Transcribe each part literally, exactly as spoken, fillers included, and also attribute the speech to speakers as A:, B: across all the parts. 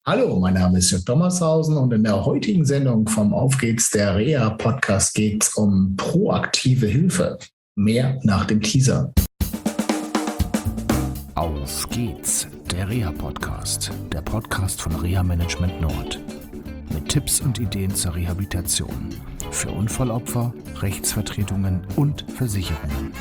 A: Hallo, mein Name ist Jörg Dommershausen und in der heutigen Sendung vom Auf geht's, der Reha-Podcast, geht es um proaktive Hilfe. Mehr nach dem Teaser.
B: Auf geht's, der Reha-Podcast, der Podcast von Reha Management Nord. Mit Tipps und Ideen zur Rehabilitation für Unfallopfer, Rechtsvertretungen und Versicherungen.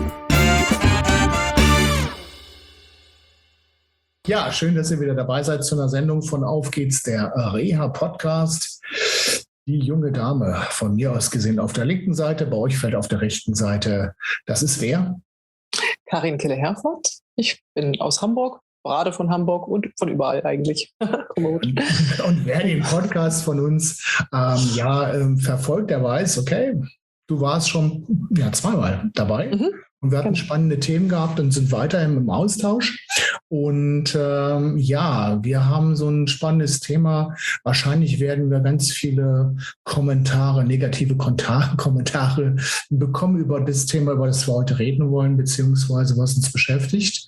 A: Ja, schön, dass ihr wieder dabei seid zu einer Sendung von Auf geht's, der Reha-Podcast. Die junge Dame, von mir aus gesehen auf der linken Seite, bei euch fällt auf der rechten Seite. Das ist wer?
C: Karin Kille-Herford. Ich bin aus Hamburg, Brade von Hamburg und von überall eigentlich.
A: und, und wer den Podcast von uns ähm, ja, ähm, verfolgt, der weiß, okay, du warst schon ja, zweimal dabei. Mhm. Und wir hatten spannende Themen gehabt und sind weiterhin im Austausch. Und ähm, ja, wir haben so ein spannendes Thema. Wahrscheinlich werden wir ganz viele Kommentare, negative Kommentare bekommen über das Thema, über das wir heute reden wollen, beziehungsweise was uns beschäftigt.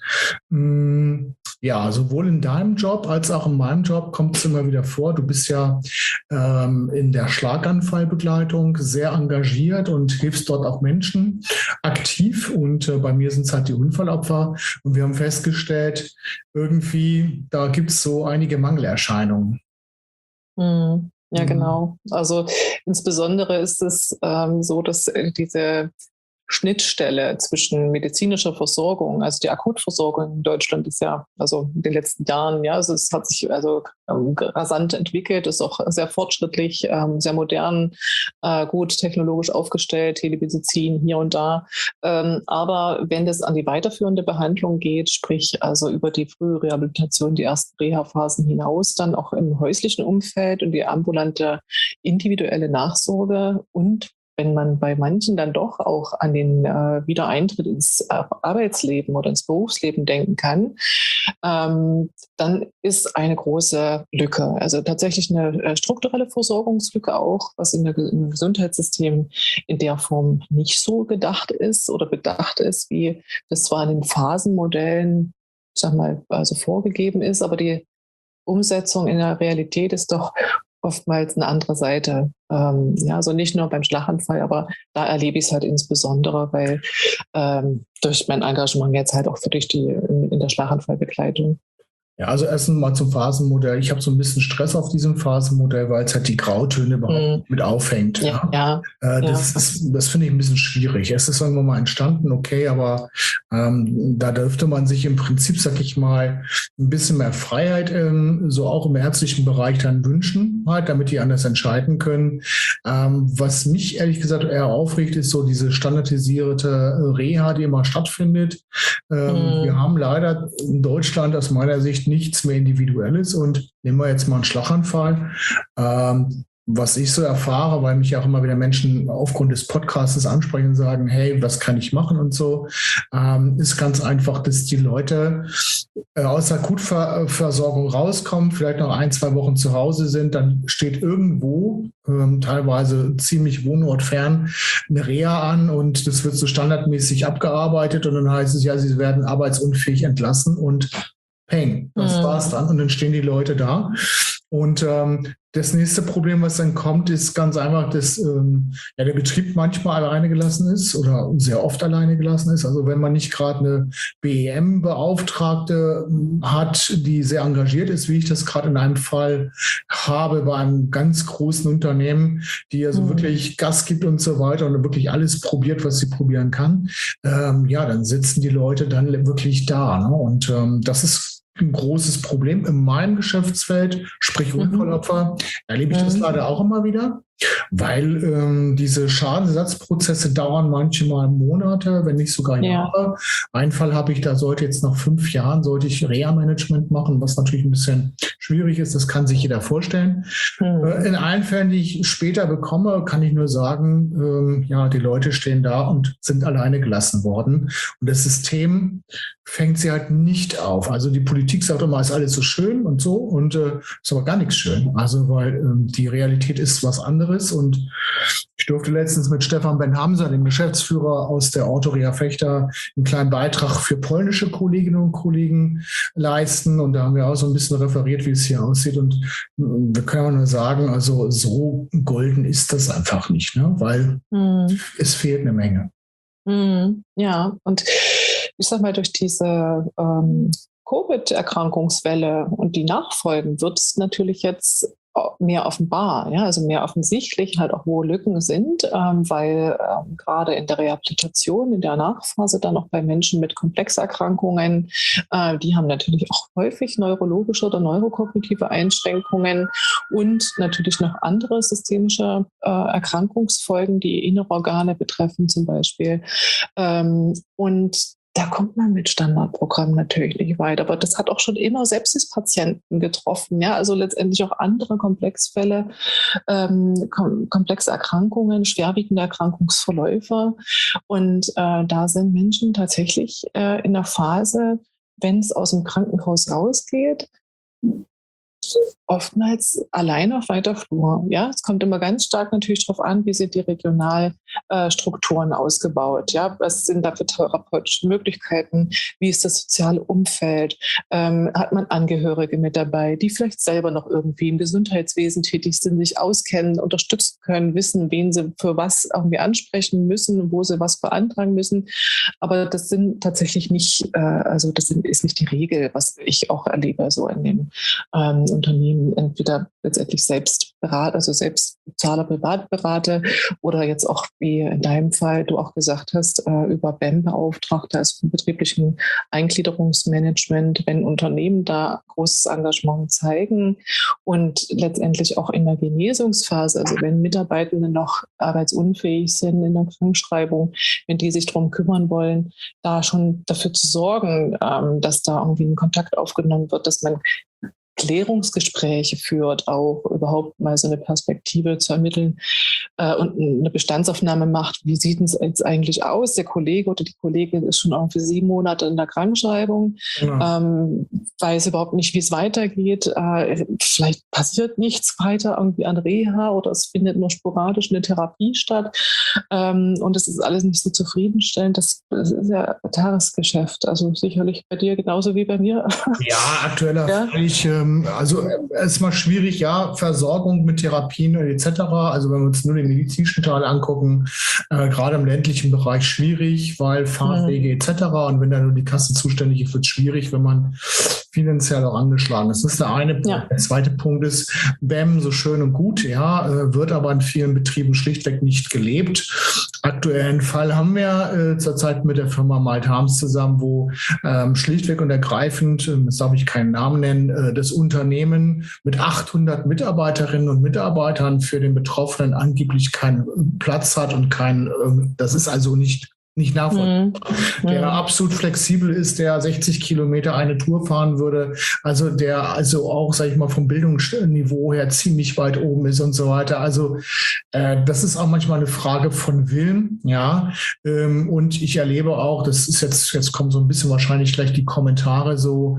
A: Ja, sowohl in deinem Job als auch in meinem Job kommt es immer wieder vor. Du bist ja ähm, in der Schlaganfallbegleitung sehr engagiert und hilfst dort auch Menschen aktiv. Und äh, bei mir sind es halt die Unfallopfer. Und wir haben festgestellt, irgendwie, da gibt es so einige Mangelerscheinungen.
C: Hm, ja, mhm. genau. Also insbesondere ist es ähm, so, dass äh, diese Schnittstelle zwischen medizinischer Versorgung, also die Akutversorgung in Deutschland ist ja, also in den letzten Jahren, ja, also es hat sich also ähm, rasant entwickelt, ist auch sehr fortschrittlich, ähm, sehr modern, äh, gut technologisch aufgestellt, Telemedizin hier und da. Ähm, aber wenn das an die weiterführende Behandlung geht, sprich also über die frühe Rehabilitation, die ersten Reha-Phasen hinaus, dann auch im häuslichen Umfeld und die ambulante individuelle Nachsorge und wenn man bei manchen dann doch auch an den äh, Wiedereintritt ins äh, Arbeitsleben oder ins Berufsleben denken kann, ähm, dann ist eine große Lücke. Also tatsächlich eine äh, strukturelle Versorgungslücke auch, was in der, im Gesundheitssystem in der Form nicht so gedacht ist oder bedacht ist, wie das zwar in den Phasenmodellen, sag mal, also vorgegeben ist, aber die Umsetzung in der Realität ist doch oftmals eine andere Seite. Ähm, ja, also nicht nur beim Schlaganfall, aber da erlebe ich es halt insbesondere, weil ähm, durch mein Engagement jetzt halt auch für durch die in, in der Schlaganfallbegleitung.
A: Ja, also erstens mal zum Phasenmodell. Ich habe so ein bisschen Stress auf diesem Phasenmodell, weil es halt die Grautöne überhaupt mm. mit aufhängt.
C: Ja, ja.
A: ja. Äh, das
C: ja.
A: ist, das finde ich ein bisschen schwierig. Es ist irgendwann mal entstanden, okay, aber ähm, da dürfte man sich im Prinzip, sag ich mal, ein bisschen mehr Freiheit, ähm, so auch im ärztlichen Bereich dann wünschen, halt, damit die anders entscheiden können. Ähm, was mich ehrlich gesagt eher aufregt, ist so diese standardisierte Reha, die immer stattfindet. Ähm, mm. Wir haben leider in Deutschland aus meiner Sicht nichts mehr Individuelles und nehmen wir jetzt mal einen Schlaganfall. Ähm, was ich so erfahre, weil mich ja auch immer wieder Menschen aufgrund des Podcasts ansprechen und sagen, hey, was kann ich machen und so, ähm, ist ganz einfach, dass die Leute äh, aus der Akutversorgung rauskommen, vielleicht noch ein, zwei Wochen zu Hause sind, dann steht irgendwo, ähm, teilweise ziemlich wohnortfern, eine Reha an und das wird so standardmäßig abgearbeitet und dann heißt es ja, sie werden arbeitsunfähig entlassen und Peng, das mhm. war's dann. Und dann stehen die Leute da. Und ähm, das nächste Problem, was dann kommt, ist ganz einfach, dass ähm, ja, der Betrieb manchmal alleine gelassen ist oder sehr oft alleine gelassen ist. Also wenn man nicht gerade eine B E M-Beauftragte hat, die sehr engagiert ist, wie ich das gerade in einem Fall habe bei einem ganz großen Unternehmen, die also mhm. wirklich Gas gibt und so weiter und wirklich alles probiert, was sie probieren kann, ähm, ja, dann sitzen die Leute dann wirklich da. Ne? Und ähm, das ist ein großes Problem in meinem Geschäftsfeld, sprich Unfallopfer, erlebe ich das leider auch immer wieder, weil ähm, diese Schadensersatzprozesse dauern manchmal Monate, wenn nicht sogar Jahre. Ja. Ein Fall habe ich, da sollte jetzt nach fünf Jahren, sollte ich Reha-Management machen, was natürlich ein bisschen schwierig ist, das kann sich jeder vorstellen. Mhm. Äh, in allen Fällen, die ich später bekomme, kann ich nur sagen, ähm, ja, die Leute stehen da und sind alleine gelassen worden. Und das System fängt sie halt nicht auf. Also die Politik sagt immer, ist alles so schön und so und äh, ist aber gar nichts schön. Also weil ähm, die Realität ist was anderes. anderes. Und ich durfte letztens mit Stefan Ben-Hamser, dem Geschäftsführer aus der Autoreha Vechta, einen kleinen Beitrag für polnische Kolleginnen und Kollegen leisten. Und da haben wir auch so ein bisschen referiert, wie es hier aussieht. Und wir können nur sagen, also so golden ist das einfach nicht, ne? Weil mhm. es fehlt eine Menge.
C: Mhm. Ja, und ich sag mal, durch diese ähm, Covid-Erkrankungswelle und die Nachfolgen wird es natürlich jetzt mehr offenbar, ja, also mehr offensichtlich halt auch, wo Lücken sind, ähm, weil ähm, gerade in der Rehabilitation, in der Nachphase dann auch bei Menschen mit Komplexerkrankungen, äh, die haben natürlich auch häufig neurologische oder neurokognitive Einschränkungen und natürlich noch andere systemische äh, Erkrankungsfolgen, die innere Organe betreffen zum Beispiel. Ähm, und Da kommt man mit Standardprogrammen natürlich nicht weit. Aber das hat auch schon immer Sepsispatienten getroffen. Ja, also letztendlich auch andere Komplexfälle, ähm, kom- komplexe Erkrankungen, schwerwiegende Erkrankungsverläufe. Und äh, da sind Menschen tatsächlich äh, in der Phase, wenn es aus dem Krankenhaus rausgeht, oftmals allein auf weiter Flur. Ja, es kommt immer ganz stark natürlich darauf an, wie sind die Regionalstrukturen äh, ausgebaut. Ja, was sind da für therapeutische Möglichkeiten? Wie ist das soziale Umfeld? Ähm, hat man Angehörige mit dabei, die vielleicht selber noch irgendwie im Gesundheitswesen tätig sind, sich auskennen, unterstützen können, wissen, wen sie für was irgendwie ansprechen müssen, wo sie was beantragen müssen. Aber das sind tatsächlich nicht, äh, also das sind, ist nicht die Regel, was ich auch erlebe so in den ähm, Unternehmen, entweder letztendlich selbst beraten, also selbst Zahler Privatberater oder jetzt auch, wie in deinem Fall du auch gesagt hast, über B E M-Beauftragte, also vom betrieblichen Eingliederungsmanagement, wenn Unternehmen da großes Engagement zeigen und letztendlich auch in der Genesungsphase, also wenn Mitarbeitende noch arbeitsunfähig sind in der Krankschreibung, wenn die sich darum kümmern wollen, da schon dafür zu sorgen, dass da irgendwie ein Kontakt aufgenommen wird, dass man Klärungsgespräche führt, auch überhaupt mal so eine Perspektive zu ermitteln äh, und eine Bestandsaufnahme macht. Wie sieht es jetzt eigentlich aus? Der Kollege oder die Kollegin ist schon irgendwie sieben Monate in der Krankschreibung, ja. ähm, weiß überhaupt nicht, wie es weitergeht. Äh, vielleicht passiert nichts weiter irgendwie an Reha oder es findet nur sporadisch eine Therapie statt. Ähm, und es ist alles nicht so zufriedenstellend. Das, das ist ja Tagesgeschäft. Also sicherlich bei dir genauso wie bei mir.
A: Ja, aktueller ja? Fall. Ich, Also erstmal schwierig, ja, Versorgung mit Therapien et cetera. Also wenn wir uns nur den medizinischen Teil angucken, äh, gerade im ländlichen Bereich schwierig, weil Fahrwege mhm. et cetera. Und wenn da nur die Kasse zuständig ist, wird es schwierig, wenn man finanziell auch angeschlagen ist. Das ist der eine Punkt. Ja. Der zweite Punkt ist, B E M, so schön und gut, ja, äh, wird aber in vielen Betrieben schlichtweg nicht gelebt. Aktuellen Fall haben wir äh, zurzeit mit der Firma Mild Harms zusammen, wo ähm, schlichtweg und ergreifend, äh, das darf ich keinen Namen nennen, äh, das Unternehmen mit achthundert Mitarbeiterinnen und Mitarbeitern für den Betroffenen angeblich keinen Platz hat und kein, äh, das ist also nicht Nicht nachvollziehbar. Mhm. Der absolut flexibel ist, der sechzig Kilometer eine Tour fahren würde, also der also auch, sag ich mal, vom Bildungsniveau her ziemlich weit oben ist und so weiter. Also äh, das ist auch manchmal eine Frage von Willen, ja. Ähm, und ich erlebe auch, das ist jetzt, jetzt kommen so ein bisschen wahrscheinlich gleich die Kommentare so,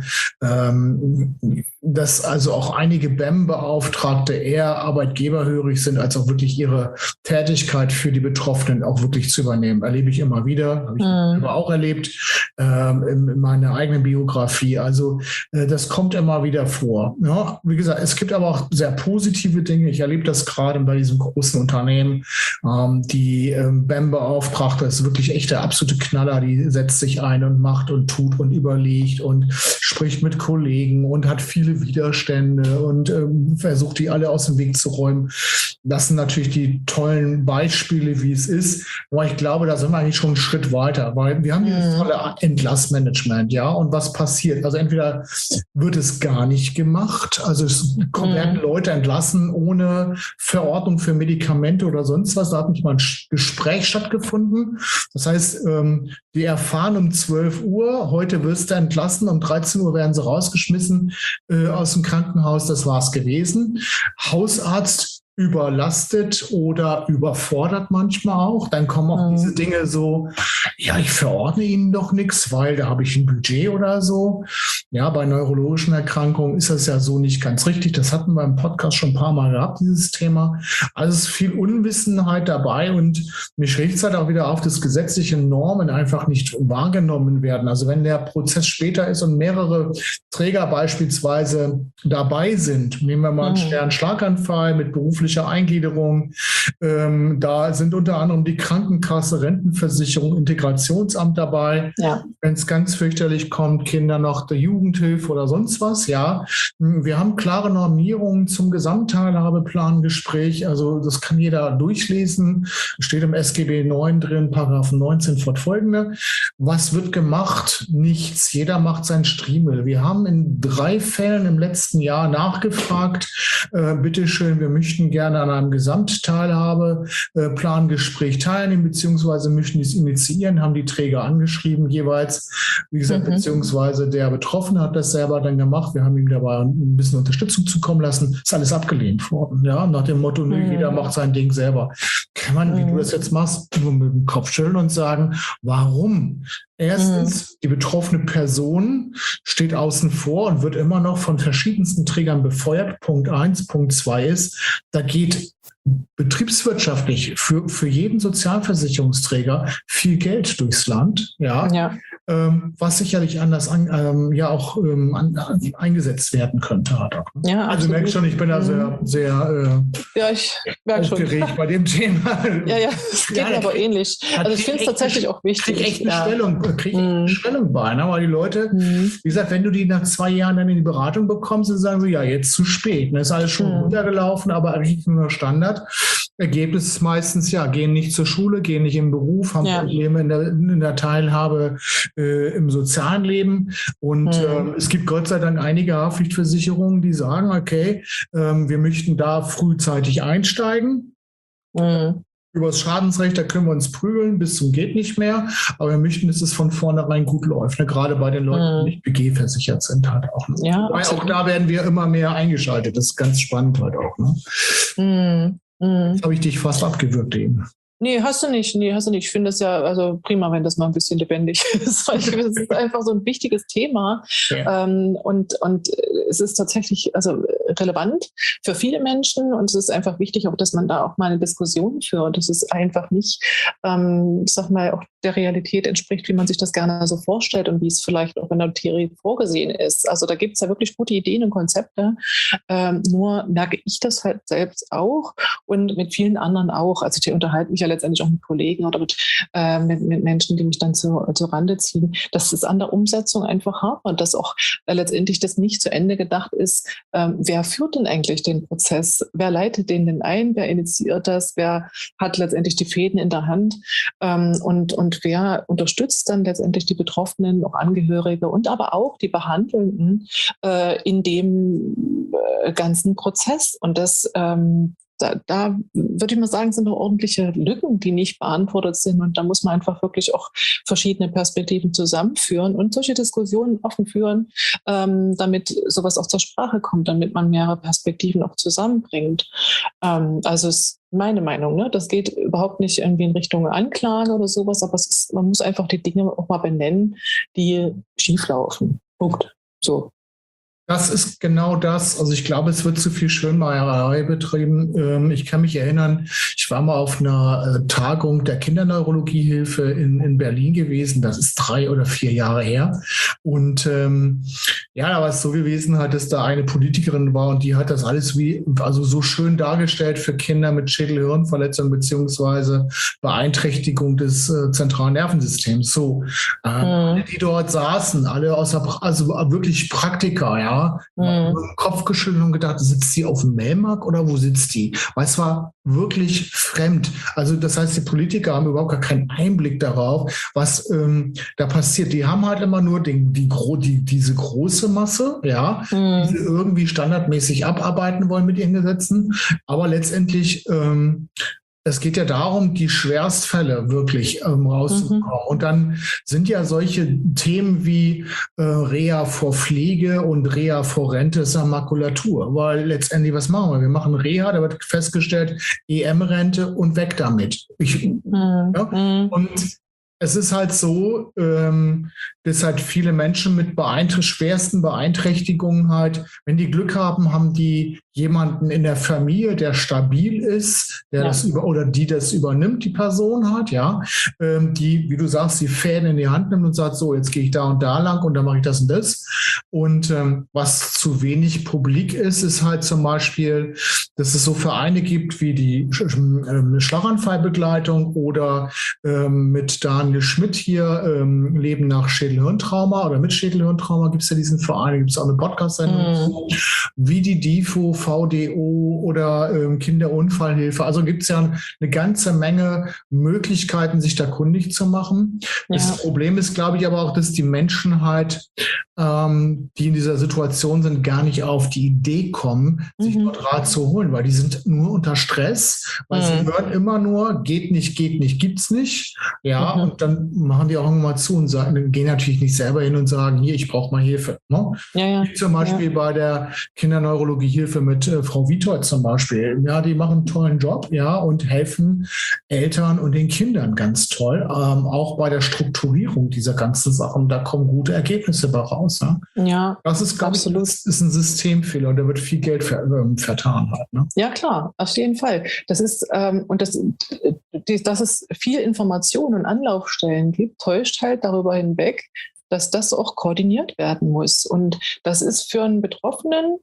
A: ähm, dass also auch einige B E M-Beauftragte eher arbeitgeberhörig sind, als auch wirklich ihre Tätigkeit für die Betroffenen auch wirklich zu übernehmen. Erlebe ich immer wieder, habe ich mhm. aber auch erlebt ähm, in, in meiner eigenen Biografie. Also äh, das kommt immer wieder vor. Ja, wie gesagt, es gibt aber auch sehr positive Dinge. Ich erlebe das gerade bei diesen großen Unternehmen. Ähm, die ähm, B E M-Beauftragte ist wirklich echt der absolute Knaller. Die setzt sich ein und macht und tut und überlegt und spricht mit Kollegen und hat viele Widerstände und ähm, versucht, die alle aus dem Weg zu räumen. Das sind natürlich die tollen Beispiele, wie es ist. Aber ich glaube, da sind wir eigentlich schon einen Schritt weiter, weil wir haben mhm. dieses tolle Entlassmanagement, ja, und was passiert? Also entweder wird es gar nicht gemacht, also es werden mhm. Leute entlassen ohne Verordnung für Medikamente oder sonst was, da hat nicht mal ein Gespräch stattgefunden. Das heißt, ähm, die erfahren um zwölf Uhr, heute wirst du entlassen, um dreizehn Uhr werden sie rausgeschmissen äh, aus dem Krankenhaus, das war's gewesen. Hausarzt überlastet oder überfordert manchmal auch. Dann kommen auch mhm. diese Dinge so, ja, ich verordne Ihnen doch nichts, weil da habe ich ein Budget oder so. Ja, bei neurologischen Erkrankungen ist das ja so nicht ganz richtig. Das hatten wir im Podcast schon ein paar Mal gehabt, dieses Thema. Also es ist viel Unwissenheit dabei und mich regt es halt auch wieder auf, dass gesetzliche Normen einfach nicht wahrgenommen werden. Also wenn der Prozess später ist und mehrere Träger beispielsweise dabei sind, nehmen wir mal einen mhm. schweren Schlaganfall mit beruflicher Eingliederung, ähm, da sind unter anderem die Krankenkasse, Rentenversicherung, Integrationsamt dabei. Ja. Wenn es ganz fürchterlich kommt, Kinder noch der Jugendhilfe oder sonst was, ja. Wir haben klare Normierungen zum Gesamtteilhabeplan-Gespräch, also das kann jeder durchlesen, steht im S G B neun drin, Paragraph neunzehn fortfolgende. Was wird gemacht? Nichts. Jeder macht sein Striemel. Wir haben in drei Fällen im letzten Jahr nachgefragt, äh, bitteschön, wir möchten gerne an einem Gesamtteilhabeplangespräch teilnehmen, beziehungsweise möchten dies initiieren, haben die Träger angeschrieben jeweils. Wie gesagt, mhm. beziehungsweise der Betroffene hat das selber dann gemacht. Wir haben ihm dabei ein bisschen Unterstützung zukommen lassen. Ist alles abgelehnt worden. Ja, nach dem Motto, mhm. jeder macht sein Ding selber. Kann man, mhm. wie du das jetzt machst, nur mit dem Kopf schütteln und sagen, warum? Erstens, mhm. die betroffene Person steht außen vor und wird immer noch von verschiedensten Trägern befeuert. Punkt eins. Punkt zwei ist, da geht betriebswirtschaftlich für, für jeden Sozialversicherungsträger viel Geld durchs Land, ja, ja. Ähm, was sicherlich anders an, ähm, ja auch ähm, an, an, eingesetzt werden könnte. Halt auch, ne? Ja, also merkst schon, ich bin da sehr, sehr äh,
C: ja, ich
A: aufgeregt schon. Bei dem Thema.
C: Ja, ja, es geht ja, mir aber krieg, ähnlich. Also ich finde es tatsächlich auch wichtig.
A: Krieg echt eine ja. Stellung, krieg mhm. eine Stellung bei, ne? Weil die Leute, mhm. wie gesagt, wenn du die nach zwei Jahren dann in die Beratung bekommst, dann sagen sie, ja, jetzt zu spät. Ne? Ist alles schon mhm. runtergelaufen, aber eigentlich nur Standard. Ergebnis ist meistens, ja, gehen nicht zur Schule, gehen nicht im Beruf, haben ja. Probleme in der, in der Teilhabe äh, im sozialen Leben. Und mhm. äh, es gibt Gott sei Dank einige Haftpflichtversicherungen, die sagen, okay, ähm, wir möchten da frühzeitig einsteigen. Mhm. Über das Schadensrecht, da können wir uns prügeln bis zum geht nicht mehr, aber wir möchten, dass es von vornherein gut läuft, ne? Gerade bei den Leuten, die nicht B G-versichert sind halt auch. Ne? Ja, auch da werden wir immer mehr eingeschaltet, das ist ganz spannend halt auch. Ne? Mhm. Jetzt habe ich dich fast abgewürgt eben.
C: Nee, hast du nicht. Nee, hast du nicht. Ich finde es ja also prima, wenn das mal ein bisschen lebendig ist, weil ich finde, es ist einfach so ein wichtiges Thema. Ja. Ähm, und, und es ist tatsächlich also relevant für viele Menschen und es ist einfach wichtig, auch, dass man da auch mal eine Diskussion führt. Das ist einfach nicht, ähm, ich sag mal, auch der Realität entspricht, wie man sich das gerne so vorstellt und wie es vielleicht auch in der Theorie vorgesehen ist. Also da gibt es ja wirklich gute Ideen und Konzepte. Ähm, nur merke ich das halt selbst auch und mit vielen anderen auch. Also ich unterhalte mich ja letztendlich auch mit Kollegen oder mit, äh, mit, mit Menschen, die mich dann zu, zu Rande ziehen, dass es an der Umsetzung einfach hapert, dass auch äh, letztendlich das nicht zu Ende gedacht ist, ähm, wer führt denn eigentlich den Prozess, wer leitet den denn ein, wer initiiert das, wer hat letztendlich die Fäden in der Hand ähm, und, und wer unterstützt dann letztendlich die Betroffenen, auch Angehörige und aber auch die Behandelnden äh, in dem äh, ganzen Prozess und das ähm, Da, da würde ich mal sagen, sind noch ordentliche Lücken, die nicht beantwortet sind. Und da muss man einfach wirklich auch verschiedene Perspektiven zusammenführen und solche Diskussionen offen führen, ähm, damit sowas auch zur Sprache kommt, damit man mehrere Perspektiven auch zusammenbringt. Ähm, also es ist meine Meinung, ne? Das geht überhaupt nicht irgendwie in Richtung Anklage oder sowas, aber es ist, man muss einfach die Dinge auch mal benennen, die schieflaufen. Punkt. So.
A: Das ist genau das. Also ich glaube, es wird zu viel Schönmeierei betrieben. Ich kann mich erinnern, ich war mal auf einer Tagung der Kinderneurologiehilfe in, in Berlin gewesen. Das ist drei oder vier Jahre her. Und ähm, ja, da war es so gewesen, halt, dass da eine Politikerin war und die hat das alles wie, also so schön dargestellt für Kinder mit Schädel-Hirnverletzung beziehungsweise Beeinträchtigung des äh, zentralen Nervensystems. So, äh, mhm. alle, die dort saßen, alle außer, also wirklich Praktiker, ja. Mhm. Kopf geschüttelt und gedacht, sitzt die auf dem Melmark oder wo sitzt die? Weil es war wirklich fremd. Also das heißt, die Politiker haben überhaupt gar keinen Einblick darauf, was ähm, da passiert. Die haben halt immer nur den, die, die, diese große Masse, ja, mhm. die sie irgendwie standardmäßig abarbeiten wollen mit ihren Gesetzen. Aber letztendlich ähm, es geht ja darum, die Schwerstfälle wirklich ähm, rauszubekommen. Mhm. Und dann sind ja solche Themen wie äh, Reha vor Pflege und Reha vor Rente ist ja Makulatur. Weil letztendlich, was machen wir? Wir machen Reha, da wird festgestellt, E M-Rente und weg damit. Ich, mhm. ja? Und es ist halt so, ähm, dass halt viele Menschen mit beeinträcht- schwersten Beeinträchtigungen halt, wenn die Glück haben, haben die jemanden in der Familie, der stabil ist, der ja. das über oder die das übernimmt, die Person hat, ja, ähm, die, wie du sagst, die Fäden in die Hand nimmt und sagt, so, jetzt gehe ich da und da lang und dann mache ich das und das. Und ähm, was zu wenig publik ist, ist halt zum Beispiel, dass es so Vereine gibt wie die ähm, Schlaganfallbegleitung oder ähm, mit Daniel Schmidt hier, ähm, Leben nach Schädel-Hirntrauma oder mit Schädel-Hirntrauma gibt es ja diesen Verein, gibt es auch eine Podcast-Sendung, mm. wie die D I F O, V D O oder ähm, Kinderunfallhilfe. Also gibt es ja eine ganze Menge Möglichkeiten, sich da kundig zu machen. Ja. Das Problem ist, glaube ich, aber auch, dass die Menschen halt, ähm, die in dieser Situation sind, gar nicht auf die Idee kommen, mhm. sich dort Rat zu holen, weil die sind nur unter Stress, weil mhm. sie hören immer nur, geht nicht, geht nicht, gibt's nicht. Ja, mhm. und dann machen die auch irgendwann mal zu und sagen, gehen natürlich nicht selber hin und sagen, hier, ich brauche mal Hilfe. Ne? Ja, ja. Wie zum Beispiel ja. bei der Kinderneurologie Hilfe mit äh, Frau Vitold zum Beispiel. Ja, die machen einen tollen Job, ja, und helfen Eltern und den Kindern ganz toll. Ähm, auch bei der Strukturierung dieser ganzen Sachen, da kommen gute Ergebnisse bei raus. Ne? Ja, das ist, glaube ich, ist, ist ein Systemfehler und da wird viel Geld ver, ähm, vertan halt. Ne?
C: Ja, klar, auf jeden Fall. Das ist, ähm, und das, die, dass es viel Information und Anlaufstellen gibt, täuscht halt darüber hinweg, dass das auch koordiniert werden muss. Und das ist für einen Betroffenen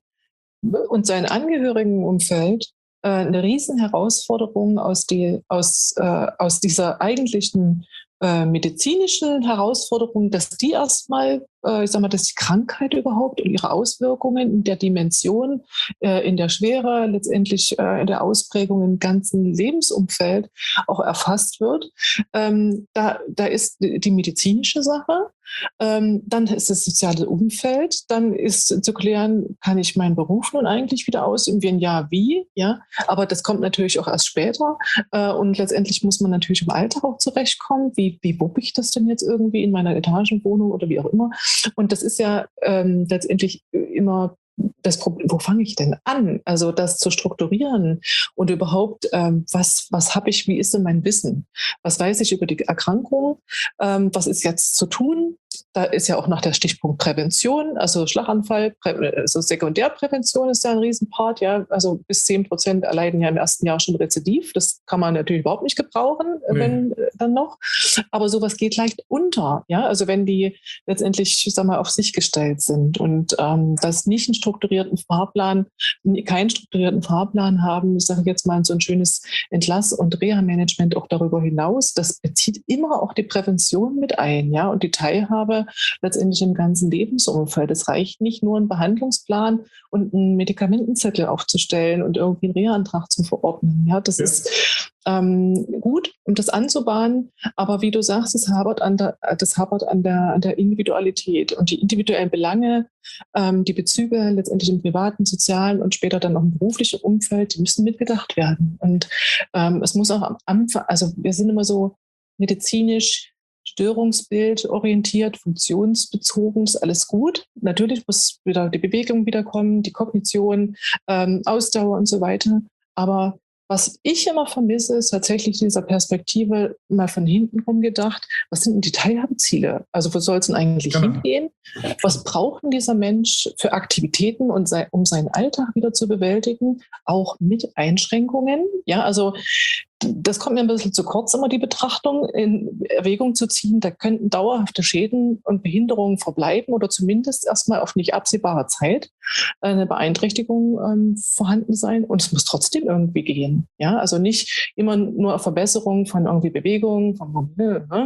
C: und sein Angehörigenumfeld äh, eine riesen Herausforderung aus, die, aus, äh, aus dieser eigentlichen äh, medizinischen Herausforderung, dass die erstmal, äh, ich sag mal, dass die Krankheit überhaupt und ihre Auswirkungen in der Dimension, äh, in der Schwere, letztendlich äh, in der Ausprägung im ganzen Lebensumfeld auch erfasst wird. Ähm, da, da ist die medizinische Sache. Ähm, dann ist das soziale Umfeld, dann ist zu klären, kann ich meinen Beruf nun eigentlich wieder ausüben? Wenn ja, wie? Ja, aber das kommt natürlich auch erst später äh, und letztendlich muss man natürlich im Alltag auch zurechtkommen. Wie, wie wuppe ich das denn jetzt irgendwie in meiner Etagenwohnung oder wie auch immer? Und das ist ja ähm, letztendlich immer das Problem, wo fange ich denn an? Also das zu strukturieren und überhaupt, ähm, was, was habe ich, wie ist denn mein Wissen? Was weiß ich über die Erkrankung? Ähm, was ist jetzt zu tun? Da ist ja auch noch der Stichpunkt Prävention, also Schlaganfall, also Sekundärprävention ist ja ein Riesenpart, ja, also bis zehn Prozent erleiden ja im ersten Jahr schon Rezidiv. Das kann man natürlich überhaupt nicht gebrauchen, nee. wenn äh, dann noch. Aber sowas geht leicht unter, ja, also wenn die letztendlich, ich sag mal, auf sich gestellt sind und ähm, das nicht einen strukturierten Fahrplan, keinen strukturierten Fahrplan haben, ich sage jetzt mal so ein schönes Entlass- und Reha-Management auch darüber hinaus, das bezieht immer auch die Prävention mit ein, ja, und die Teilhabe letztendlich im ganzen Lebensumfeld. Es reicht nicht nur, einen Behandlungsplan und einen Medikamentenzettel aufzustellen und irgendwie einen Reha-Antrag zu verordnen. Ja, das ja. ist ähm, gut, um das anzubahnen, aber wie du sagst, es hapert an der, das hapert an der, an der Individualität und die individuellen Belange, ähm, die Bezüge letztendlich im privaten, sozialen und später dann auch im beruflichen Umfeld, die müssen mitgedacht werden. Und ähm, es muss auch am Anfang, also wir sind immer so medizinisch Störungsbild orientiert, funktionsbezogen, ist alles gut. Natürlich muss wieder die Bewegung wiederkommen, die Kognition, ähm, Ausdauer und so weiter. Aber was ich immer vermisse, ist tatsächlich dieser Perspektive mal von hinten rum gedacht, was sind denn die Teilhabeziele? Also wo soll es denn eigentlich genau. hingehen? Was braucht denn dieser Mensch für Aktivitäten, und sei, um seinen Alltag wieder zu bewältigen, auch mit Einschränkungen? Ja, also das kommt mir ein bisschen zu kurz, immer die Betrachtung in Erwägung zu ziehen. Da könnten dauerhafte Schäden und Behinderungen verbleiben oder zumindest erstmal auf nicht absehbare Zeit eine Beeinträchtigung ähm, vorhanden sein. Und es muss trotzdem irgendwie gehen. Ja, also nicht immer nur auf Verbesserung von irgendwie Bewegung, von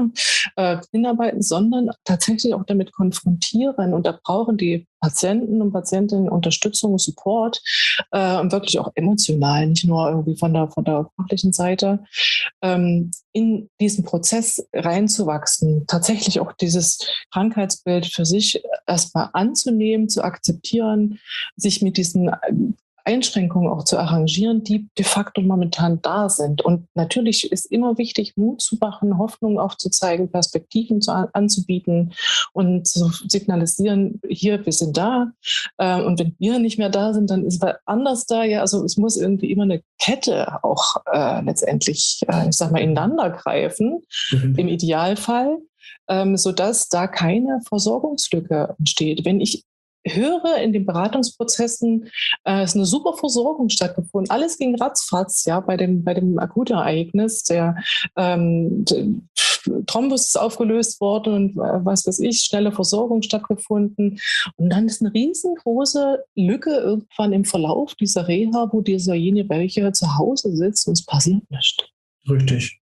C: äh, hinarbeiten, sondern tatsächlich auch damit konfrontieren. Und da brauchen die Patienten und Patientinnen Unterstützung, Support äh, und wirklich auch emotional, nicht nur irgendwie von der, von der fachlichen Seite, ähm, in diesen Prozess reinzuwachsen, tatsächlich auch dieses Krankheitsbild für sich erstmal anzunehmen, zu akzeptieren, sich mit diesen Einschränkungen auch zu arrangieren, die de facto momentan da sind. Und natürlich ist immer wichtig, Mut zu machen, Hoffnung aufzuzeigen, Perspektiven zu, anzubieten und zu signalisieren, hier, wir sind da. Äh, und wenn wir nicht mehr da sind, dann ist wer anders da. Ja, also es muss irgendwie immer eine Kette auch äh, letztendlich, äh, ich sag mal, ineinander greifen, mhm. im Idealfall, ähm, sodass da keine Versorgungslücke entsteht. Wenn ich höre, in den Beratungsprozessen äh, ist eine super Versorgung stattgefunden. Alles ging ratzfatz, ja, bei dem, bei dem Akutereignis. Der, ähm, der Thrombus ist aufgelöst worden und äh, was weiß ich, schnelle Versorgung stattgefunden. Und dann ist eine riesengroße Lücke irgendwann im Verlauf dieser Reha, wo dieserjenige welche zu Hause sitzt und es passiert nichts.
A: Richtig.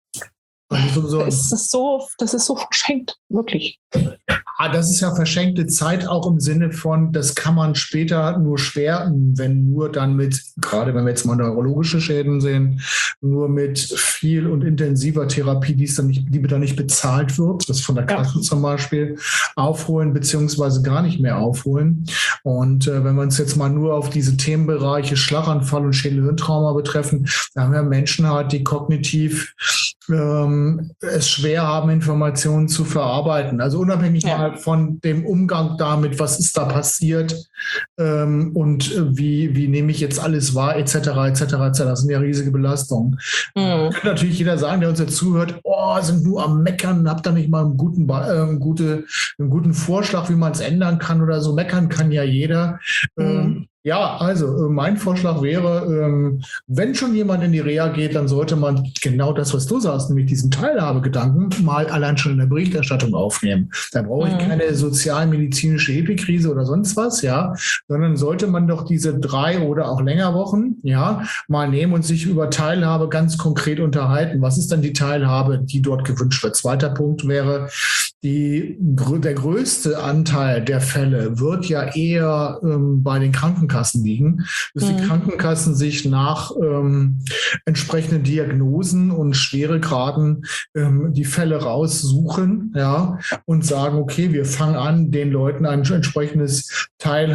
A: Also so,
C: das, ist so, das ist so verschenkt, wirklich.
A: Ah, das ist ja verschenkte Zeit auch im Sinne von, das kann man später nur schwer, wenn nur dann mit, gerade wenn wir jetzt mal neurologische Schäden sehen, nur mit viel und intensiver Therapie, die, es dann nicht, die dann nicht bezahlt wird, das von der Kasse ja. zum Beispiel, aufholen beziehungsweise gar nicht mehr aufholen. Und äh, wenn wir uns jetzt mal nur auf diese Themenbereiche Schlaganfall und Schädel-Hirntrauma betreffen, da haben wir Menschen halt, die kognitiv ähm, es schwer haben, Informationen zu verarbeiten. Also unabhängig ja. mal von dem Umgang damit, was ist da passiert ähm, und wie, wie nehme ich jetzt alles wahr, et cetera, et cetera, et cetera. Das sind ja riesige Belastungen. Mhm. Könnte natürlich jeder sagen, der uns jetzt zuhört, oh, sind nur am Meckern, habt da nicht mal einen guten, äh, einen, gute, einen guten Vorschlag, wie man es ändern kann oder so. Meckern kann ja jeder. Mhm. Ähm, Ja, also mein Vorschlag wäre, wenn schon jemand in die Reha geht, dann sollte man genau das, was du sagst, nämlich diesen Teilhabegedanken, mal allein schon in der Berichterstattung aufnehmen. Da brauche ich mhm. keine sozialmedizinische Epikrise oder sonst was, ja, sondern sollte man doch diese drei oder auch länger Wochen, ja, mal nehmen und sich über Teilhabe ganz konkret unterhalten. Was ist denn die Teilhabe, die dort gewünscht wird? Zweiter Punkt wäre, die, der größte Anteil der Fälle wird ja eher ähm, bei den Krankenkassen liegen, dass mhm. die Krankenkassen sich nach ähm, entsprechenden Diagnosen und Schweregraden ähm, die Fälle raussuchen, ja, und sagen, okay, wir fangen an, den Leuten ein entsprechendes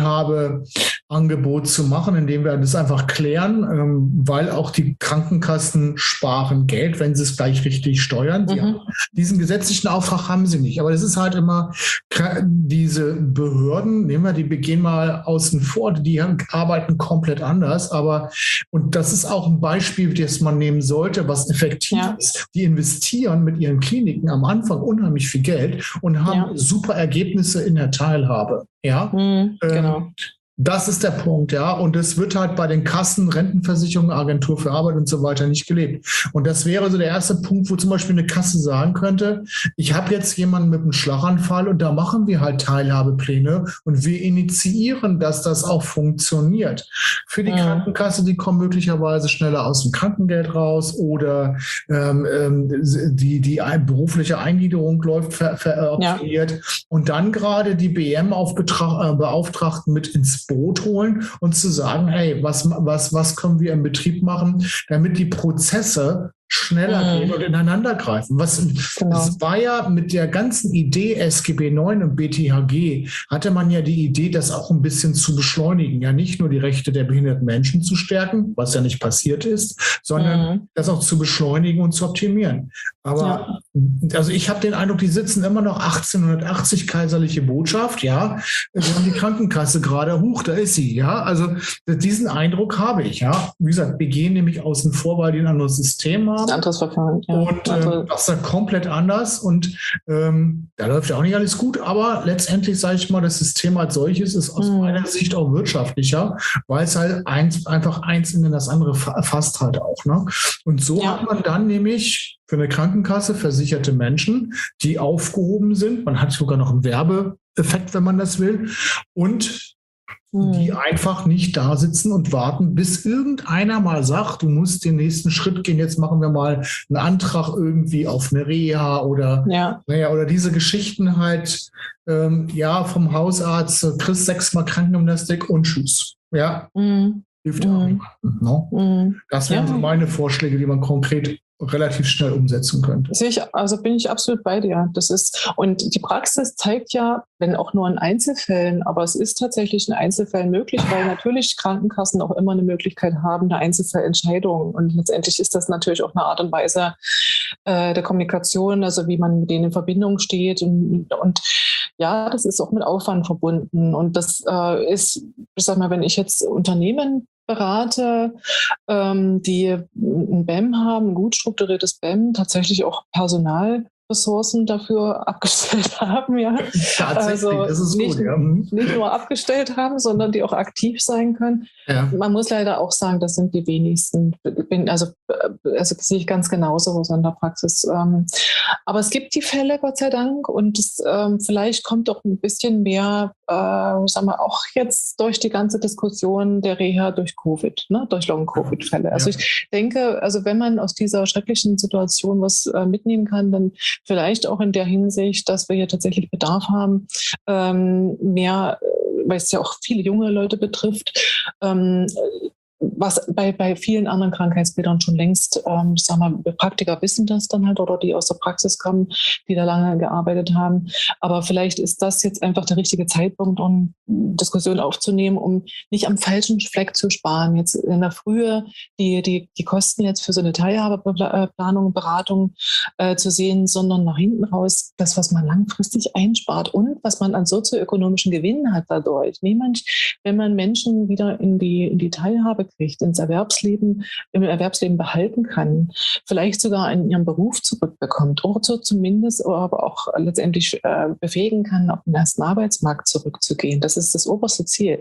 A: Teilhabeangebot zu machen, indem wir das einfach klären, ähm, weil auch die Krankenkassen sparen Geld, wenn sie es gleich richtig steuern. Mhm. Haben, diesen gesetzlichen Auftrag haben sie nicht. Aber das ist halt immer diese Behörden, nehmen wir die, wir gehen mal außen vor, die arbeiten komplett anders. Aber, und das ist auch ein Beispiel, das man nehmen sollte, was effektiv ja. ist. Die investieren mit ihren Kliniken am Anfang unheimlich viel Geld und haben ja. super Ergebnisse in der Teilhabe. Ja, mhm, genau. Ähm, Das ist der Punkt, ja. Und es wird halt bei den Kassen, Rentenversicherungen, Agentur für Arbeit und so weiter nicht gelebt. Und das wäre so der erste Punkt, wo zum Beispiel eine Kasse sagen könnte, ich habe jetzt jemanden mit einem Schlaganfall und da machen wir halt Teilhabepläne und wir initiieren, dass das auch funktioniert. Für die ja. Krankenkasse, die kommen möglicherweise schneller aus dem Krankengeld raus oder ähm, die, die berufliche Eingliederung läuft ver, ver, optimiert. Ja. Und dann gerade die B M-Beauftragten mit ins Boot holen und zu sagen, hey, was, was, was können wir im Betrieb machen, damit die Prozesse schneller mhm. gehen und ineinander greifen. Was, genau. Das war ja mit der ganzen Idee S G B neun und B T H G, hatte man ja die Idee, das auch ein bisschen zu beschleunigen. Ja, nicht nur die Rechte der behinderten Menschen zu stärken, was ja nicht passiert ist, sondern mhm. das auch zu beschleunigen und zu optimieren. Aber ja. also ich habe den Eindruck, die sitzen immer noch achtzehnhundertachtzig kaiserliche Botschaft, ja. Wir haben die Krankenkasse gerade, huch, da ist sie, ja. Also diesen Eindruck habe ich, ja. Wie gesagt, wir gehen nämlich außen vor, weil die ein anderes System haben.
C: Ein anderes Verfahren, ja.
A: Und äh, das ist ja komplett anders und ähm, da läuft ja auch nicht alles gut, aber letztendlich sage ich mal, das System als solches ist aus mhm. meiner Sicht auch wirtschaftlicher, weil es halt eins, einfach eins in das andere fasst halt auch. Ne? Und so ja. hat man dann nämlich für eine Krankenkasse versicherte Menschen, die aufgehoben sind. Man hat sogar noch einen Werbeeffekt, wenn man das will. Und die einfach nicht da sitzen und warten, bis irgendeiner mal sagt, du musst den nächsten Schritt gehen, jetzt machen wir mal einen Antrag irgendwie auf eine Reha oder, ja. naja, oder diese Geschichten halt, ähm, ja, vom Hausarzt, kriegst sechsmal Krankengymnastik und tschüss. Ja, mhm. hilft ja mhm. auch niemandem. No? Mhm. Das wären ja. so meine Vorschläge, die man konkret relativ schnell umsetzen könnte.
C: Sehe ich, also bin ich absolut bei dir. Das ist, und die Praxis zeigt ja, wenn auch nur in Einzelfällen, aber es ist tatsächlich in Einzelfällen möglich, weil natürlich Krankenkassen auch immer eine Möglichkeit haben, eine Einzelfallentscheidung. Und letztendlich ist das natürlich auch eine Art und Weise äh, der Kommunikation, also wie man mit denen in Verbindung steht. Und, und ja, das ist auch mit Aufwand verbunden. Und das äh, ist, ich sag mal, wenn ich jetzt Unternehmen berate, ähm, die ein B E M haben, ein gut strukturiertes B E M, tatsächlich auch Personalressourcen dafür abgestellt haben. Ja. Also
A: das ist
C: nicht,
A: gut, ja.
C: nicht nur abgestellt haben, sondern die auch aktiv sein können. Ja. Man muss leider auch sagen, das sind die wenigsten. Also, also sehe ich ganz genauso so in der Praxis. Aber es gibt die Fälle, Gott sei Dank, und es, vielleicht kommt auch ein bisschen mehr, äh, sagen wir, auch jetzt durch die ganze Diskussion der Reha durch Covid, ne, durch Long-Covid-Fälle. Also ja. Ich denke, also wenn man aus dieser schrecklichen Situation was äh, mitnehmen kann, dann vielleicht auch in der Hinsicht, dass wir hier tatsächlich Bedarf haben, ähm, mehr, weil es ja auch viele junge Leute betrifft, ähm, was bei, bei vielen anderen Krankheitsbildern schon längst, ähm, ich sag mal, Praktiker wissen das dann halt oder die aus der Praxis kommen, die da lange gearbeitet haben. Aber vielleicht ist das jetzt einfach der richtige Zeitpunkt, um Diskussionen aufzunehmen, um nicht am falschen Fleck zu sparen. Jetzt in der Frühe die, die, die Kosten jetzt für so eine Teilhabeplanung, Beratung äh, zu sehen, sondern nach hinten raus das, was man langfristig einspart und was man an sozioökonomischen Gewinnen hat dadurch. Nämlich, wenn man Menschen wieder in die, in die Teilhabe kriegt, ins Erwerbsleben, im Erwerbsleben behalten kann, vielleicht sogar in ihren Beruf zurückbekommt oder so zumindest, aber auch letztendlich äh, befähigen kann, auf den ersten Arbeitsmarkt zurückzugehen. Das ist das oberste Ziel.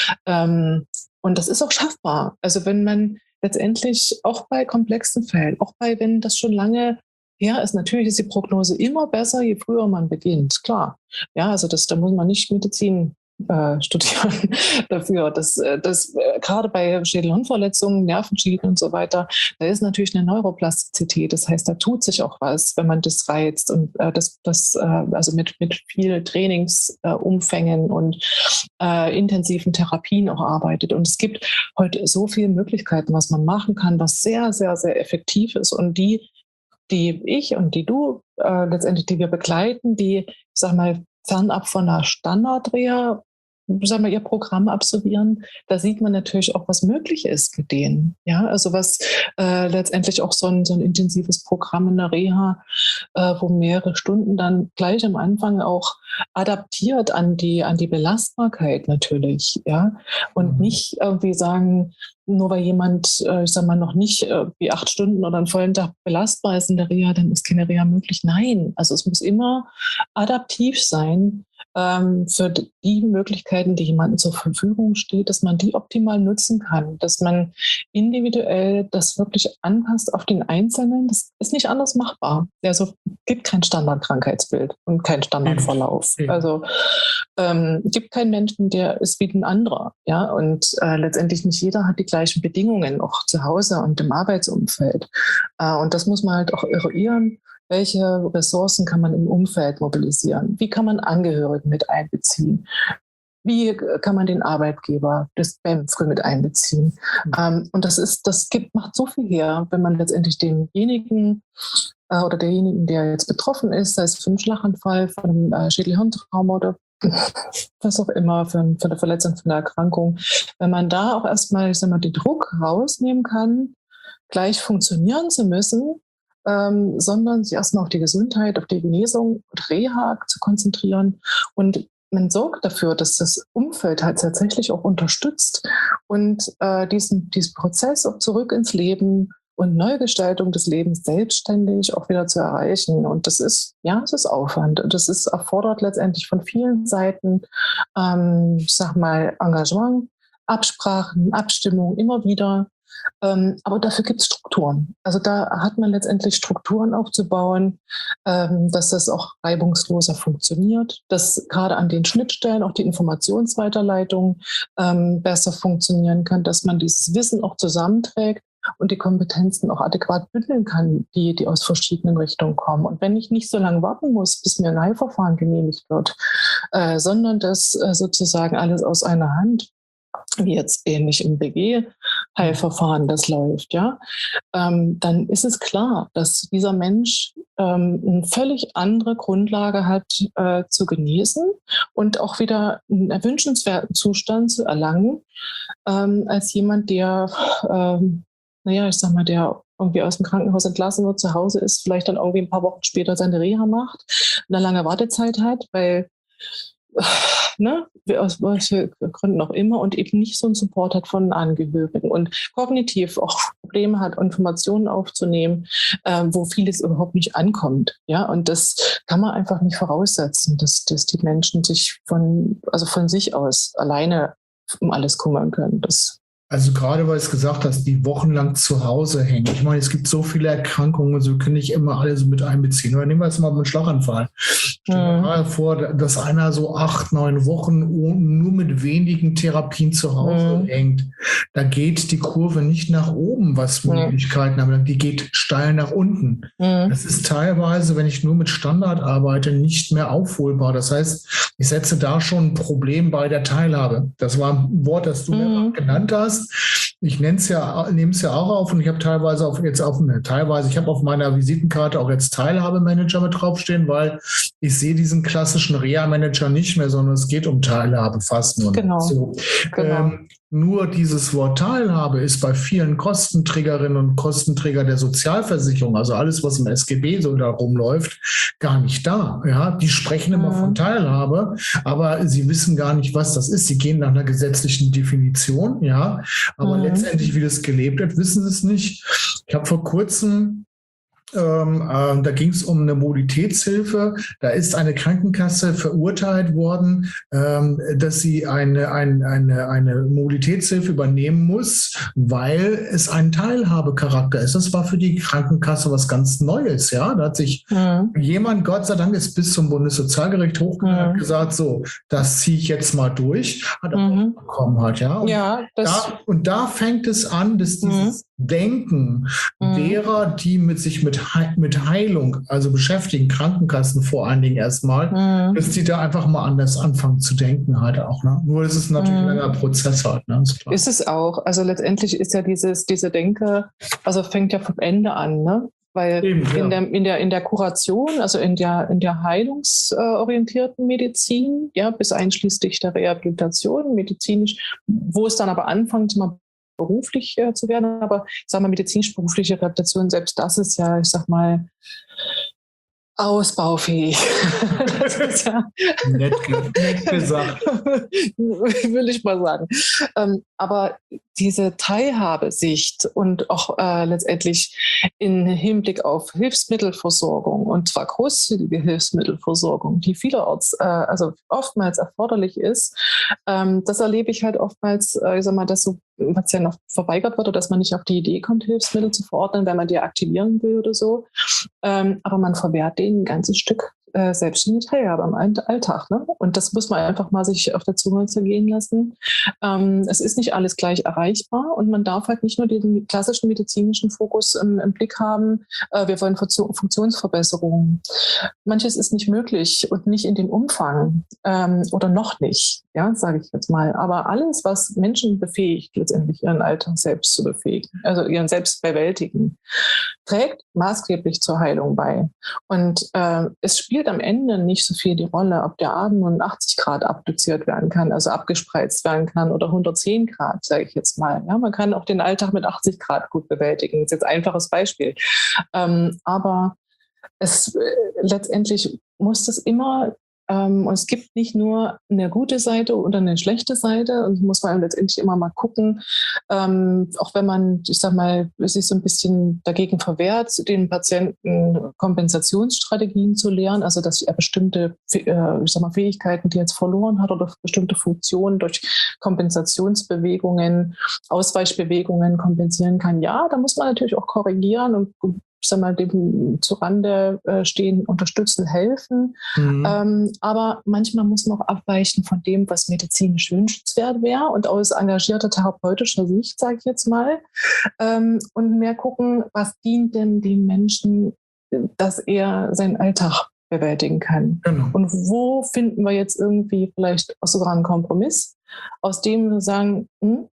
C: Ähm, und das ist auch schaffbar. Also wenn man letztendlich auch bei komplexen Fällen, auch bei, wenn das schon lange her ist, natürlich ist die Prognose immer besser, je früher man beginnt, klar. Ja, also das, da muss man nicht Medizin Äh, studieren dafür, dass, dass äh, gerade bei Schädelhirnverletzungen, Nervenschäden und so weiter, da ist natürlich eine Neuroplastizität. Das heißt, da tut sich auch was, wenn man das reizt und äh, das, das äh, also mit, mit viel Trainingsumfängen äh, und äh, intensiven Therapien auch arbeitet. Und es gibt heute so viele Möglichkeiten, was man machen kann, was sehr, sehr, sehr effektiv ist und die, die ich und die du äh, letztendlich, die wir begleiten, die, ich sag mal, fernab von einer Standardreha, sagen wir, ihr Programm absolvieren, da sieht man natürlich auch, was möglich ist mit denen. Ja, also was äh, letztendlich auch so ein, so ein intensives Programm in der Reha, äh, wo mehrere Stunden dann gleich am Anfang auch adaptiert an die, an die Belastbarkeit natürlich, ja, und mhm. nicht irgendwie sagen, nur weil jemand, äh, ich sag mal, noch nicht äh, wie acht Stunden oder einen vollen Tag belastbar ist in der Reha, dann ist keine Reha möglich. Nein, also es muss immer adaptiv sein ähm, für die Möglichkeiten, die jemandem zur Verfügung steht, dass man die optimal nutzen kann, dass man individuell das wirklich anpasst auf den Einzelnen. Das ist nicht anders machbar. Also es gibt kein Standardkrankheitsbild und kein Standardverlauf. Mhm. Also ähm, es gibt keinen Menschen, der ist wie ein anderer. Ja? Und äh, letztendlich nicht jeder hat die gleichen Bedingungen, auch zu Hause und im Arbeitsumfeld. Äh, und das muss man halt auch eruieren. Welche Ressourcen kann man im Umfeld mobilisieren? Wie kann man Angehörige mit einbeziehen? Wie kann man den Arbeitgeber, das B E M, früh mit einbeziehen? Mhm. Ähm, und das ist, das gibt, macht so viel her, wenn man letztendlich demjenigen äh, oder derjenigen, der jetzt betroffen ist, sei es für einen Schlaganfall, von einem äh, Schädel-Hirntrauma oder was auch immer, für, für eine Verletzung, für eine Erkrankung, wenn man da auch erstmal, ich sag mal, den Druck rausnehmen kann, gleich funktionieren zu müssen, ähm, sondern sich erstmal auf die Gesundheit, auf die Genesung und Reha zu konzentrieren. Und man sorgt dafür, dass das Umfeld halt tatsächlich auch unterstützt und äh, diesen, diesen Prozess auch zurück ins Leben und Neugestaltung des Lebens selbstständig auch wieder zu erreichen. Und das ist, ja, es ist Aufwand. Das ist erfordert letztendlich von vielen Seiten, ähm, ich sag mal, Engagement, Absprachen, Abstimmung immer wieder. Ähm, aber dafür gibt es Strukturen. Also da hat man letztendlich Strukturen aufzubauen, ähm, dass das auch reibungsloser funktioniert, dass gerade an den Schnittstellen auch die Informationsweiterleitung ähm, besser funktionieren kann, dass man dieses Wissen auch zusammenträgt und die Kompetenzen auch adäquat bündeln kann, die, die aus verschiedenen Richtungen kommen. Und wenn ich nicht so lange warten muss, bis mir ein Heilverfahren genehmigt wird, äh, sondern das äh, sozusagen alles aus einer Hand, wie jetzt ähnlich im B G, Heilverfahren das läuft, ja, ähm, dann ist es klar, dass dieser Mensch ähm, eine völlig andere Grundlage hat, äh, zu genießen und auch wieder einen erwünschenswerten Zustand zu erlangen, ähm, als jemand, der, ähm, naja, ich sag mal, der irgendwie aus dem Krankenhaus entlassen wird, zu Hause ist, vielleicht dann irgendwie ein paar Wochen später seine Reha macht, eine lange Wartezeit hat, weil Ne, aus welchen Gründen auch immer und eben nicht so einen Support hat von Angehörigen und kognitiv auch Probleme hat, Informationen aufzunehmen, äh, wo vieles überhaupt nicht ankommt. Ja, und das kann man einfach nicht voraussetzen, dass, dass die Menschen sich von, also von sich aus alleine um alles kümmern können. Das
A: Also gerade weil es gesagt hast, die wochenlang zu Hause hängen. Ich meine, es gibt so viele Erkrankungen, so können nicht immer alle so mit einbeziehen. Oder nehmen wir jetzt mal einen Schlaganfall. Stell dir mal mhm. vor, dass einer so acht, neun Wochen nur mit wenigen Therapien zu Hause mhm. hängt. Da geht die Kurve nicht nach oben, was Möglichkeiten mhm. haben. Die geht steil nach unten. Mhm. Das ist teilweise, wenn ich nur mit Standard arbeite, nicht mehr aufholbar. Das heißt, ich setze da schon ein Problem bei der Teilhabe. Das war ein Wort, das du mhm. genannt hast. Ich nenne es ja, nehme es ja auch auf und ich habe teilweise auf jetzt auf ne, teilweise, ich habe auf meiner Visitenkarte auch jetzt Teilhabemanager mit draufstehen, weil ich sehe diesen klassischen Reha-Manager nicht mehr, sondern es geht um Teilhabe fast nur.
C: Genau.
A: So.
C: genau.
A: Ähm, Nur dieses Wort Teilhabe ist bei vielen Kostenträgerinnen und Kostenträger der Sozialversicherung, also alles, was im S G B so da rumläuft, gar nicht da. Ja, die sprechen immer mhm. von Teilhabe, aber sie wissen gar nicht, was das ist. Sie gehen nach einer gesetzlichen Definition, ja, aber mhm. letztendlich, wie das gelebt wird, wissen sie es nicht. Ich habe vor kurzem Ähm, äh, da ging es um eine Mobilitätshilfe. Da ist eine Krankenkasse verurteilt worden, ähm, dass sie eine, eine, eine, eine Mobilitätshilfe übernehmen muss, weil es ein Teilhabecharakter ist. Das war für die Krankenkasse was ganz Neues. Ja? Da hat sich mhm. jemand, Gott sei Dank, ist bis zum Bundessozialgericht hochgegangen und mhm. gesagt, so, das ziehe ich jetzt mal durch. Hat er mhm. bekommen hat. Ja? Und,
C: ja, das
A: da, und da fängt es an, dass dieses mhm. Denken mhm. derer, die mit sich mit, mit Heilung, also beschäftigen, Krankenkassen vor allen Dingen erstmal, mhm. dass die da einfach mal anders anfangen zu denken halt auch. Ne? Nur ist es natürlich mhm. ein langer Prozess halt. Ne?
C: Ist, ist es auch. Also letztendlich ist ja dieses, diese Denke, also fängt ja vom Ende an, ne? Weil Eben, ja. in, der, in, der, in der Kuration, also in der, in der heilungsorientierten Medizin, ja, bis einschließlich der Rehabilitation, medizinisch, wo es dann aber anfängt, mal beruflich äh, zu werden, aber ich sage mal, medizinisch-berufliche Rehabilitation, selbst das ist ja, ich sag mal, ausbaufähig. Das ist ja
A: nett, nett gesagt.
C: Will ich mal sagen. Ähm, aber diese Teilhabesicht und auch äh, letztendlich in Hinblick auf Hilfsmittelversorgung, und zwar großzügige Hilfsmittelversorgung, die vielerorts, äh, also oftmals erforderlich ist, ähm, das erlebe ich halt oftmals, äh, ich sag mal, dass so Patienten noch verweigert wird oder dass man nicht auf die Idee kommt, Hilfsmittel zu verordnen, wenn man die aktivieren will oder so. Ähm, aber man verwehrt denen ein ganzes Stück äh, selbstständige Teilhabe am Alltag. Ne? Und das muss man einfach mal sich auf der Zunge zergehen lassen. Ähm, es ist nicht alles gleich erreichbar und man darf halt nicht nur diesen klassischen medizinischen Fokus im, im Blick haben, äh, wir wollen Funktionsverbesserungen. Manches ist nicht möglich und nicht in dem Umfang ähm, oder noch nicht, ja, sage ich jetzt mal. Aber alles, was Menschen befähigt, letztendlich ihren Alltag selbst zu befähigen, also ihren selbst bewältigen, trägt maßgeblich zur Heilung bei. Und äh, es spielt am Ende nicht so viel die Rolle, ob der Atem nun achtzig Grad abduziert werden kann, also abgespreizt werden kann oder hundertzehn Grad, sage ich jetzt mal. Ja, man kann auch den Alltag mit achtzig Grad gut bewältigen. Das ist jetzt ein einfaches Beispiel. Ähm, aber es äh, letztendlich muss das immer Ähm, und es gibt nicht nur eine gute Seite oder eine schlechte Seite. Und muss man letztendlich immer mal gucken, ähm, auch wenn man, ich sag mal, sich so ein bisschen dagegen verwehrt, den Patienten Kompensationsstrategien zu lernen, also dass er bestimmte äh, ich sag mal, Fähigkeiten, die er jetzt verloren hat, oder bestimmte Funktionen durch Kompensationsbewegungen, Ausweichbewegungen kompensieren kann. Ja, da muss man natürlich auch korrigieren und ich sag mal, dem zu Rande äh, stehen, unterstützen, helfen. Mhm. Ähm, aber manchmal muss man auch abweichen von dem, was medizinisch wünschenswert wäre und aus engagierter therapeutischer Sicht, sage ich jetzt mal, ähm, und mehr gucken, was dient denn dem Menschen, dass er seinen Alltag bewältigen kann. Genau. Und wo finden wir jetzt irgendwie vielleicht auch sogar einen Kompromiss, aus dem wir sagen, hm,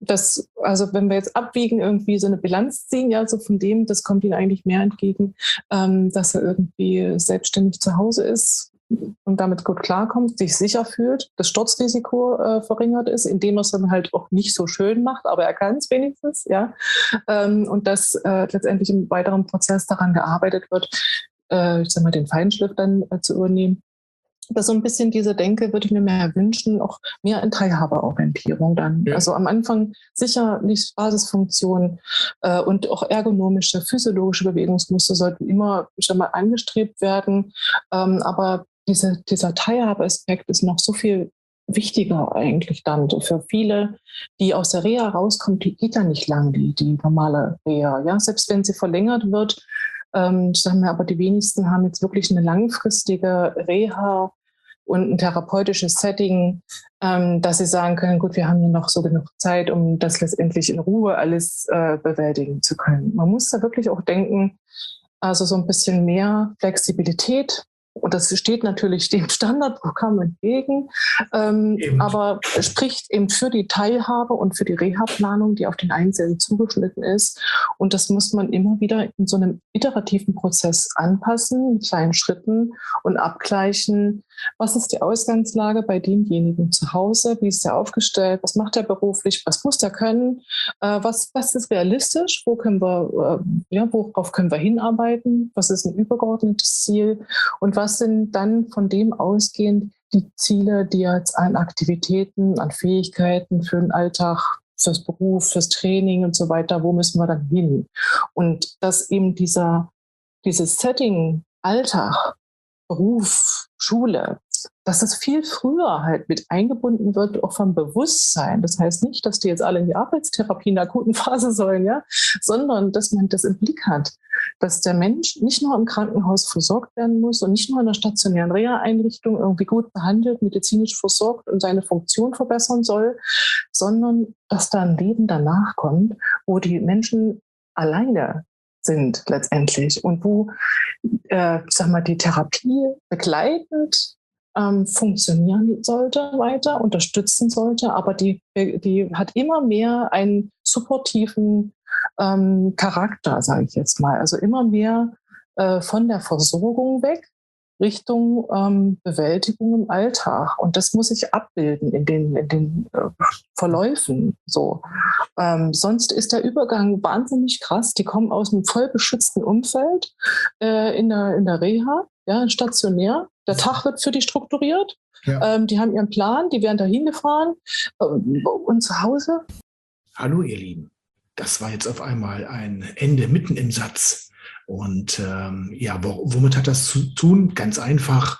C: das, also wenn wir jetzt abwiegen, irgendwie so eine Bilanz ziehen, ja, so von dem, das kommt Ihnen eigentlich mehr entgegen, ähm, dass er irgendwie selbstständig zu Hause ist und damit gut klarkommt, sich sicher fühlt, das Sturzrisiko äh, verringert ist, indem er es dann halt auch nicht so schön macht, aber er kann es wenigstens, ja, ähm, und dass äh, letztendlich im weiteren Prozess daran gearbeitet wird, äh, ich sag mal, den Feinschliff dann äh, zu übernehmen. Das so ein bisschen diese Denke würde ich mir mehr wünschen, auch mehr in Teilhaberorientierung dann. Ja. Also am Anfang sicherlich Basisfunktionen äh, und auch ergonomische, physiologische Bewegungsmuster sollten immer schon mal angestrebt werden. Ähm, aber diese, dieser Teilhabeaspekt ist noch so viel wichtiger eigentlich dann für viele, die aus der Reha rauskommen, die geht ja nicht lang, die, die normale Reha. Ja? Selbst wenn sie verlängert wird, Ähm, sagen wir, aber die wenigsten haben jetzt wirklich eine langfristige Reha und ein therapeutisches Setting, ähm, dass sie sagen können, gut, wir haben hier noch so genug Zeit, um das letztendlich in Ruhe alles äh, bewältigen zu können. Man muss da wirklich auch denken, also so ein bisschen mehr Flexibilität. Und das steht natürlich dem Standardprogramm entgegen, ähm, aber spricht eben für die Teilhabe und für die Reha-Planung, die auf den Einzelnen zugeschnitten ist. Und das muss man immer wieder in so einem iterativen Prozess anpassen, mit kleinen Schritten und abgleichen. Was ist die Ausgangslage bei demjenigen zu Hause? Wie ist er aufgestellt? Was macht er beruflich? Was muss er können? Äh, was, was ist realistisch? Wo können wir, äh, ja, worauf können wir hinarbeiten? Was ist ein übergeordnetes Ziel? Und was sind dann von dem ausgehend die Ziele, die jetzt an Aktivitäten, an Fähigkeiten für den Alltag, fürs Beruf, fürs Training und so weiter, wo müssen wir dann hin? Und dass eben dieser, dieses Setting, Alltag, Beruf, Schule, dass das viel früher halt mit eingebunden wird, auch vom Bewusstsein. Das heißt nicht, dass die jetzt alle in die Arbeitstherapie in der akuten Phase sollen, ja, sondern dass man das im Blick hat, dass der Mensch nicht nur im Krankenhaus versorgt werden muss und nicht nur in der stationären Reha-Einrichtung irgendwie gut behandelt, medizinisch versorgt und seine Funktion verbessern soll, sondern dass da ein Leben danach kommt, wo die Menschen alleine sind letztendlich und wo, äh, sag mal, die Therapie begleitend ähm, funktionieren sollte, weiter unterstützen sollte, aber die, die hat immer mehr einen supportiven ähm, Charakter, sage ich jetzt mal. Also immer mehr äh, von der Versorgung weg Richtung ähm, Bewältigung im Alltag. Und das muss sich abbilden in den, in den äh, Verläufen. So. Ähm, sonst ist der Übergang wahnsinnig krass. Die kommen aus einem voll beschützten Umfeld äh, in, der, in der Reha, ja, stationär. Der Tag wird für die strukturiert. Ja. Ähm, die haben ihren Plan, die werden dahin gefahren. Ähm, und zu Hause?
A: Hallo ihr Lieben. Das war jetzt auf einmal ein Ende mitten im Satz. Und ähm, ja, womit hat das zu tun? Ganz einfach,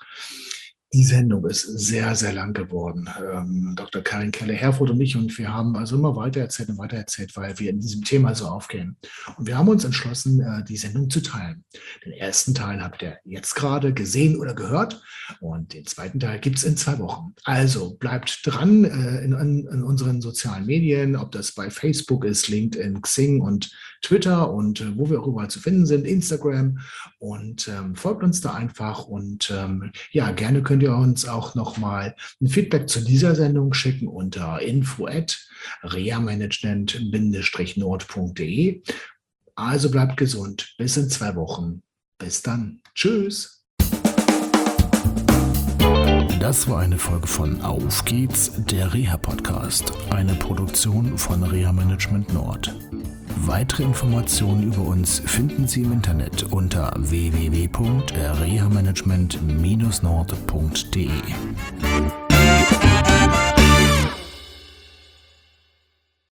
A: die Sendung ist sehr, sehr lang geworden. Ähm, Doktor Karin Keller-Herfurth und ich, und wir haben also immer weiter erzählt und weiter erzählt, weil wir in diesem Thema so aufgehen. Und wir haben uns entschlossen, äh, die Sendung zu teilen. Den ersten Teil habt ihr jetzt gerade gesehen oder gehört und den zweiten Teil gibt es in zwei Wochen. Also bleibt dran äh, in, in, in unseren sozialen Medien, ob das bei Facebook ist, LinkedIn, Xing und Twitter und äh, wo wir auch überall zu finden sind, Instagram, und ähm, folgt uns da einfach und ähm, ja, gerne könnt ihr uns auch nochmal ein Feedback zu dieser Sendung schicken unter info at rehamanagement nord punkt de. Also bleibt gesund, bis in zwei Wochen. Bis dann. Tschüss.
B: Das war eine Folge von Auf geht's, der Reha-Podcast, eine Produktion von Reha Management Nord. Weitere Informationen über uns finden Sie im Internet unter w w w punkt reha management nord punkt de.